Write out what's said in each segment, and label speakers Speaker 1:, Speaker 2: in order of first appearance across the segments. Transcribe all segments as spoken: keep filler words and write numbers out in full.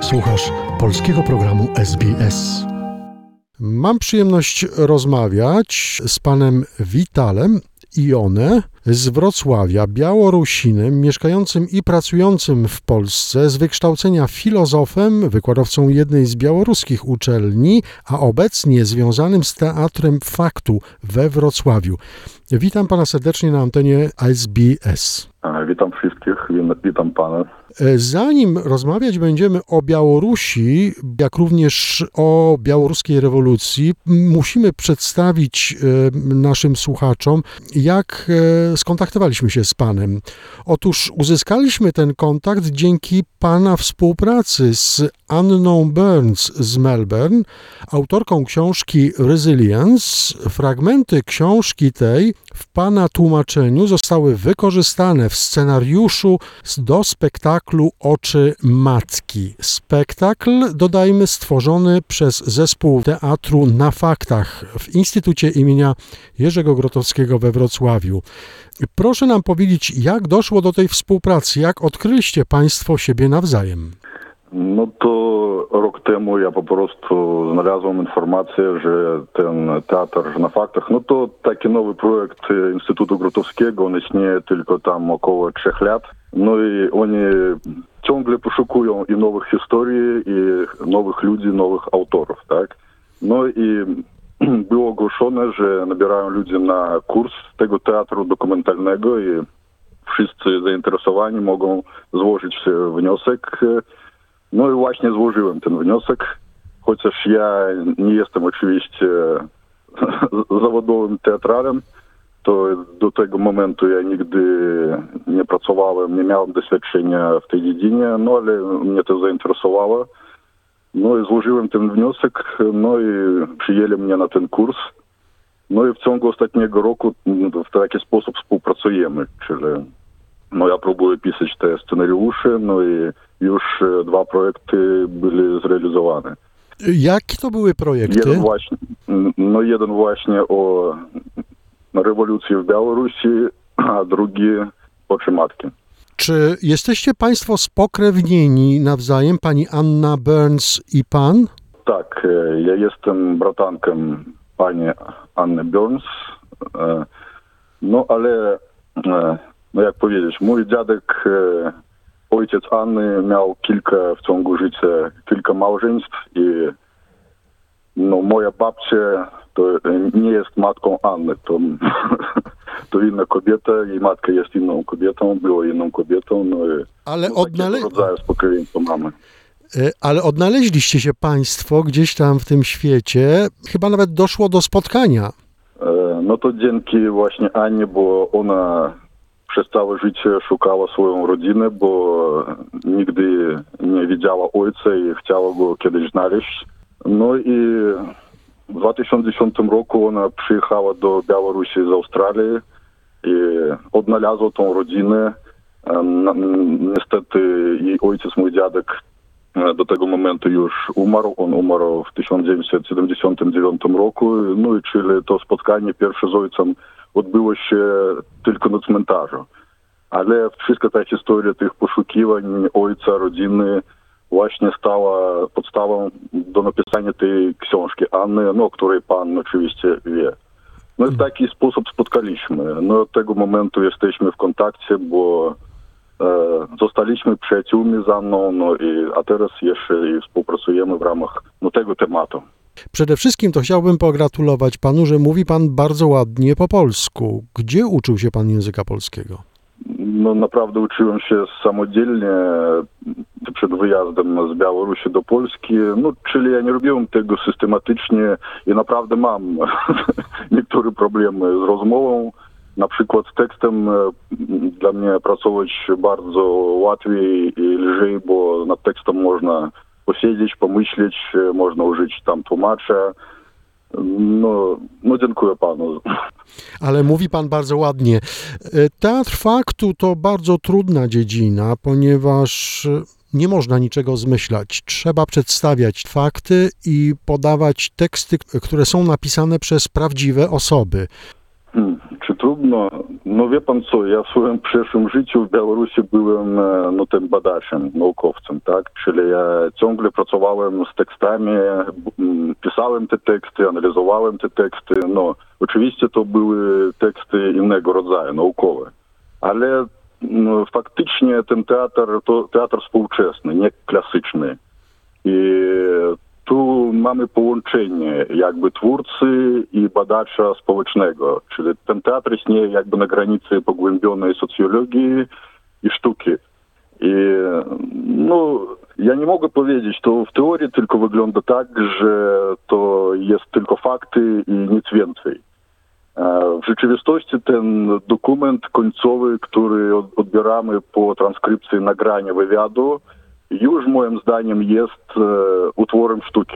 Speaker 1: Słuchasz polskiego programu S B S. Mam przyjemność rozmawiać z panem Witalem Ione z Wrocławia, Białorusinem, mieszkającym i pracującym w Polsce, z wykształcenia filozofem, wykładowcą jednej z białoruskich uczelni, a obecnie związanym z Teatrem Faktu we Wrocławiu. Witam pana serdecznie na antenie S B S.
Speaker 2: Witam wszystkich, witam pana.
Speaker 1: Zanim rozmawiać będziemy o Białorusi, jak również o białoruskiej rewolucji, musimy przedstawić naszym słuchaczom, jak skontaktowaliśmy się z panem. Otóż uzyskaliśmy ten kontakt dzięki pana współpracy z Anną Burns z Melbourne, autorką książki Resilience. Fragmenty książki tej w pana tłumaczeniu zostały wykorzystane w scenariuszu do spektaklu Oczy Matki. Spektakl, dodajmy, stworzony przez zespół Teatru na Faktach w Instytucie imienia Jerzego Grotowskiego we Wrocławiu. Proszę nam powiedzieć, jak doszło do tej współpracy, jak odkryliście państwo siebie nawzajem?
Speaker 2: No to rok temu ja po prostu znalazłem informację, że ten Teatr na Faktach, no to taki nowy projekt Instytutu Grotowskiego, on istnieje tylko tam około trzech lat. No i oni ciągle poszukują i nowych historii, i nowych ludzi, nowych autorów, tak? No i było ogłoszone, że nabierają ludzi na kurs tego teatru dokumentalnego i wszyscy zainteresowani mogą złożyć wniosek. No i właśnie złożyłem ten wniosek, chociaż ja nie jestem oczywiście zawodowym teatralem, to do tego momentu ja nigdy nie pracowałem, nie miałem doświadczenia w tej dziedzinie, no ale mnie to zainteresowało. No i złożyłem ten wniosek, no i przyjęli mnie na ten kurs. No i w ciągu ostatniego roku w taki sposób współpracujemy, czyli no ja próbuję pisać te scenariusze, no i już dwa projekty były zrealizowane.
Speaker 1: Jakie to były projekty?
Speaker 2: Jeden właśnie, no jeden właśnie o rewolucji w Białorusi, a drugi Oczy Matki.
Speaker 1: Czy jesteście państwo spokrewnieni nawzajem, pani Anna Burns i pan?
Speaker 2: Tak, ja jestem bratankiem pani Anny Burns, no ale, no jak powiedzieć, mój dziadek, ojciec Anny miał kilka w ciągu życia, kilka małżeństw i no moja babcia to nie jest matką Anny, to, to inna kobieta, jej matka jest inną kobietą, była inną kobietą, no i
Speaker 1: ale
Speaker 2: no,
Speaker 1: odnale...
Speaker 2: rodzaju spokrewieństwa mamy.
Speaker 1: Ale odnaleźliście się państwo gdzieś tam w tym świecie, chyba nawet doszło do spotkania.
Speaker 2: No to dzięki właśnie Annie, bo ona przez całe życie szukała swoją rodzinę, bo nigdy nie widziała ojca i chciała go kiedyś znaleźć. No i w dwa tysiące dziesiątym roku ona przyjechała do Białorusi z Australii i odnalazła tą rodzinę. Niestety jej ojciec, mój dziadek, do tego momentu już umarł. On umarł w tysiąc dziewięćset siedemdziesiątym dziewiątym roku. No i czyli to spotkanie pierwsze z ojcem odbyło się tylko na cmentarzu. Ale wszystka ta historia tych poszukiwań ojca, rodziny właśnie stała podstawą do napisania tej książki Anny, no, o której pan oczywiście wie. No i w taki sposób spotkaliśmy. No od tego momentu jesteśmy w kontakcie, bo e, zostaliśmy przyjaciółmi z Anną, no i, a teraz jeszcze i współpracujemy w ramach no, tego tematu.
Speaker 1: Przede wszystkim to chciałbym pogratulować panu, że mówi pan bardzo ładnie po polsku. Gdzie uczył się pan języka polskiego?
Speaker 2: No naprawdę uczyłem się samodzielnie przed wyjazdem z Białorusi do Polski, no czyli ja nie robiłem tego systematycznie i naprawdę mam niektóre problemy z rozmową. Na przykład z tekstem dla mnie pracować bardzo łatwiej i lżej, bo nad tekstem można posiedzieć, pomyśleć, można użyć tam tłumacza. No, no dziękuję panu.
Speaker 1: Ale mówi pan bardzo ładnie. Teatr Faktu to bardzo trudna dziedzina, ponieważ nie można niczego zmyślać. Trzeba przedstawiać fakty i podawać teksty, które są napisane przez prawdziwe osoby.
Speaker 2: Hmm, Czy trudno? No wie pan co, ja w swoim przyszłym życiu w Białorusi byłem e, no, tym badaczem, naukowcem, tak? Czyli ja ciągle pracowałem z tekstami, b- m, pisałem te teksty, analizowałem te teksty. No, oczywiście to były teksty innego rodzaju, naukowe. Ale no, faktycznie ten teatr to teatr współczesny, nie klasyczny. I tu mamy połączenie jakby twórcy i badacza społecznego, czyli ten teatr istnieje jakby na granicy pogłębionej socjologii i sztuki. I no, ja nie mogę powiedzieć, to w teorii tylko wygląda tak, że to jest tylko fakty i nic więcej. W rzeczywistości ten dokument końcowy, który odbieramy po transkrypcji nagrania wywiadu, już moim zdaniem jest e, utworem sztuki,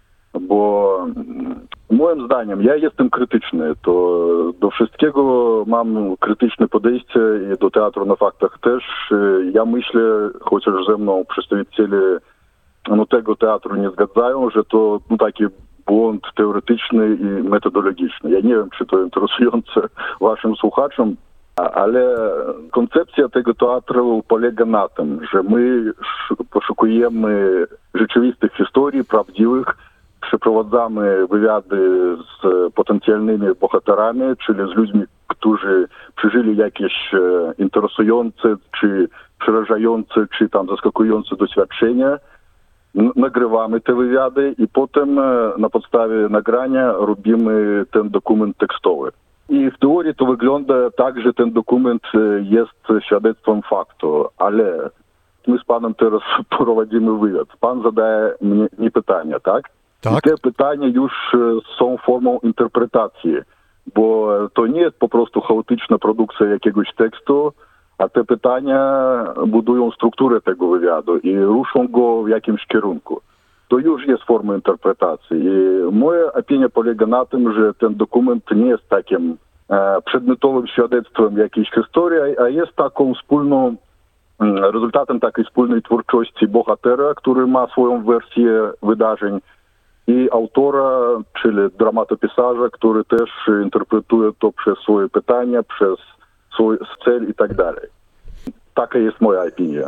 Speaker 2: bo moim zdaniem ja jestem krytyczny, to do wszystkiego mam krytyczne podejście i do teatru na faktach też. Ja myślę, chociaż ze mną przedstawiciele no, tego teatru nie zgadzają, że to no, taki błąd teoretyczny i metodologiczny. Ja nie wiem, czy to interesujące waszym słuchaczom, ale koncepcja tego teatru polega na tym, że my poszukujemy rzeczywistych historii, prawdziwych, przeprowadzamy wywiady z potencjalnymi bohaterami, czyli z ludźmi, którzy przeżyli jakieś interesujące, czy przerażające, czy tam zaskakujące doświadczenia. Nagrywamy te wywiady i potem na podstawie nagrania robimy ten dokument tekstowy. I w teorii to wygląda tak, że ten dokument jest świadectwem faktu, ale my z panem teraz prowadzimy wywiad. Pan zadaje mnie, mnie pytania, tak?
Speaker 1: Tak.
Speaker 2: I te pytania już są formą interpretacji, bo to nie jest po prostu chaotyczna produkcja jakiegoś tekstu, a te pytania budują strukturę tego wywiadu i ruszą go w jakimś kierunku. To już jest forma interpretacji. I moja opinia polega na tym, że ten dokument nie jest takim e, przedmiotowym świadectwem jakiejś historii, a jest taką wspólną, rezultatem takiej wspólnej twórczości bohatera, który ma swoją wersję wydarzeń, i autora, czyli dramatopisarza, który też interpretuje to przez swoje pytania, przez swój cel i tak dalej. Taka jest moja opinia.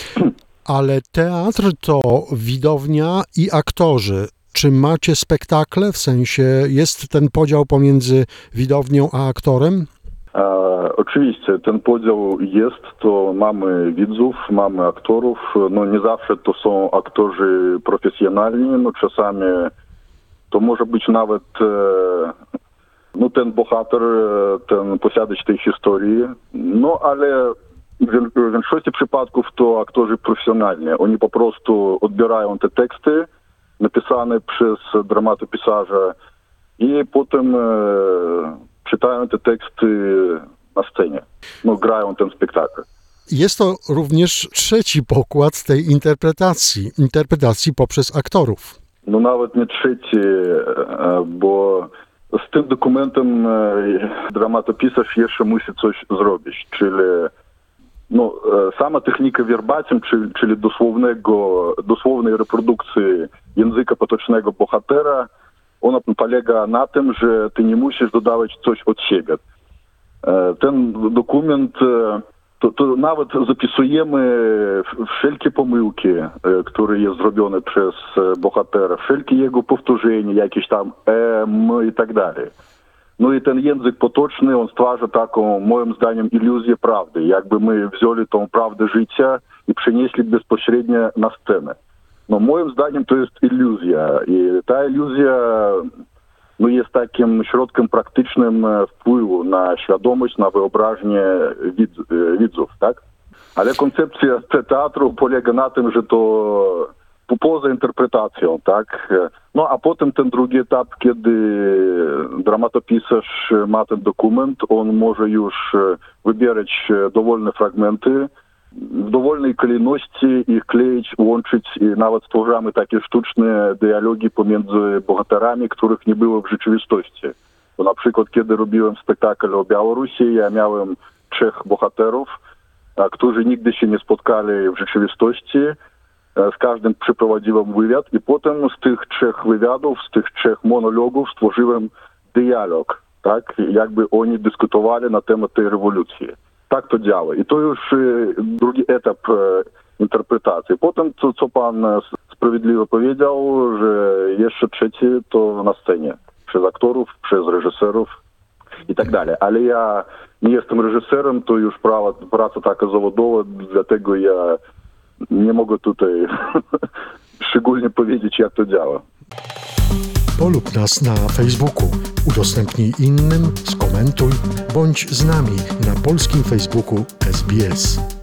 Speaker 1: Ale teatr to widownia i aktorzy. Czy macie spektakle? W sensie jest ten podział pomiędzy widownią a aktorem?
Speaker 2: E, oczywiście ten podział jest, to mamy widzów, mamy aktorów. No nie zawsze to są aktorzy profesjonalni, no czasami to może być nawet e, no ten bohater, ten posiadacz tej historii, no ale w większości przypadków to aktorzy profesjonalni. Oni po prostu odbierają te teksty napisane przez dramatopisarza i potem e, czytają te teksty na scenie. No, grają ten spektakl.
Speaker 1: Jest to również trzeci pokład tej interpretacji, interpretacji poprzez aktorów.
Speaker 2: No nawet nie trzeci, bo z tym dokumentem dramatopisarz jeszcze musi coś zrobić, czyli no, sama technika verbatim, czyli, czyli dosłownego, dosłownej reprodukcji języka potocznego bohatera, ona polega na tym, że ty nie musisz dodawać coś od siebie. Ten dokument, to, to nawet zapisujemy wszelkie pomyłki, które jest zrobione przez bohatera, wszelkie jego powtórzenia, jakieś tam em i tak dalej. No i ten język potoczny, on stwarza taką, moim zdaniem, iluzję prawdy. Jakby my wzięli tą prawdę życia i przenieśli bezpośrednio na scenę. No moim zdaniem to jest iluzja. I ta iluzja no, jest takim środkiem praktycznym wpływu na świadomość, na wyobraźnię widz, widzów, tak? Ale koncepcja teatru polega na tym, że to poza interpretacją, tak? No a potem ten drugi etap, kiedy dramatopisarz ma ten dokument, on może już wybierać dowolne fragmenty, w dowolnej kolejności ich kleić, łączyć i nawet stwarzamy takie sztuczne dialogi pomiędzy bohaterami, których nie było w rzeczywistości. Bo na przykład, kiedy robiłem spektakl o Białorusi, ja miałem trzech bohaterów, którzy nigdy się nie spotkali w rzeczywistości. Z każdym przeprowadziłem wywiad i potem z tych trzech wywiadów, z tych trzech monologów stworzyłem dialog. tak? Jakby oni dyskutowali na temat tej rewolucji. Tak to działa. I to już drugi etap interpretacji. Potem, co, co pan sprawiedliwie powiedział, że jeszcze trzeci to na scenie. Przez aktorów, przez reżyserów i tak dalej. Ale ja nie jestem reżyserem, to już praca, praca taka zawodowa, dlatego ja nie mogę tutaj szczególnie powiedzieć, jak to działa.
Speaker 1: Polub nas na Facebooku, udostępnij innym, skomentuj, bądź z nami na polskim Facebooku S B S.